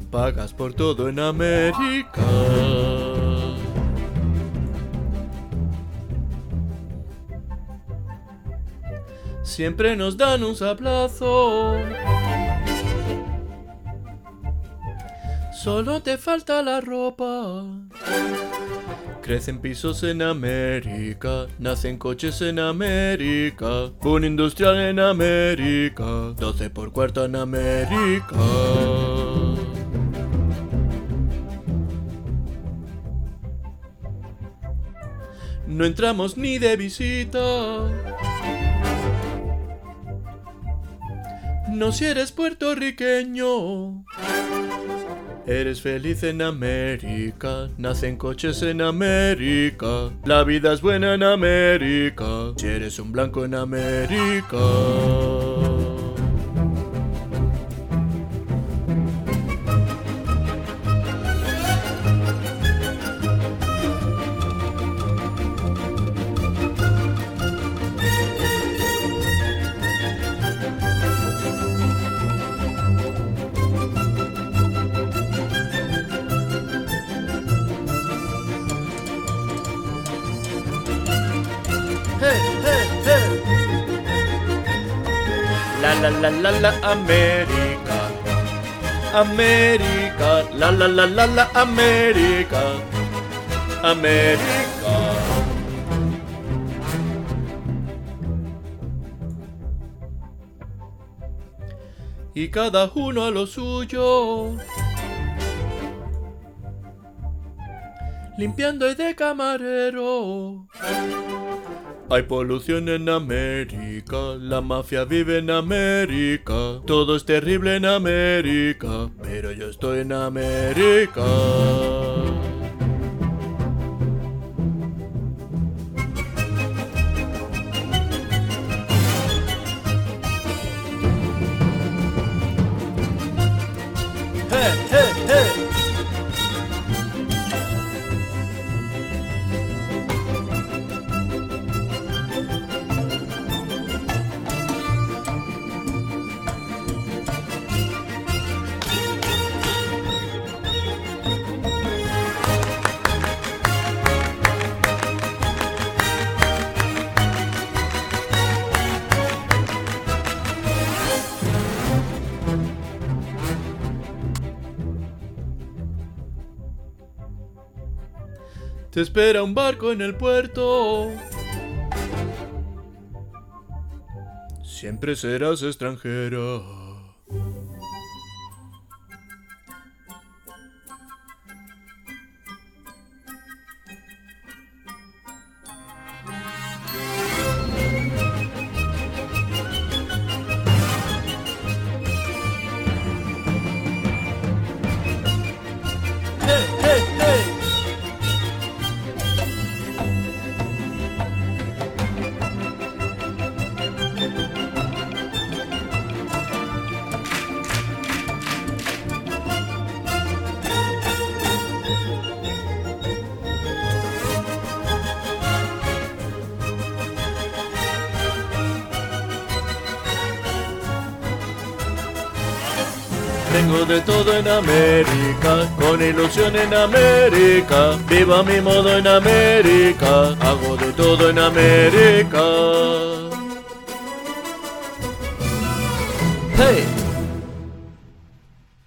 pagas por todo en América. Siempre nos dan un sablazo. Solo te falta la ropa. Crecen pisos en América, nacen coches en América, un industrial en América, 12 por cuarto en América. No entramos ni de visita. No si eres puertorriqueño. Eres feliz en América, nacen coches en América, la vida es buena en América, si eres un blanco en América. Hey, hey, hey. La América, América, la América, América. Y cada uno a lo suyo, limpiando y de camarero. Hay polución en América, la mafia vive en América, todo es terrible en América, pero yo estoy en América. Hey, hey, hey. Te espera un barco en el puerto. Siempre serás extranjera. Hey, hey, hey. Tengo de todo en América, con ilusión en América, vivo a mi modo en América, hago de todo en América. Hey.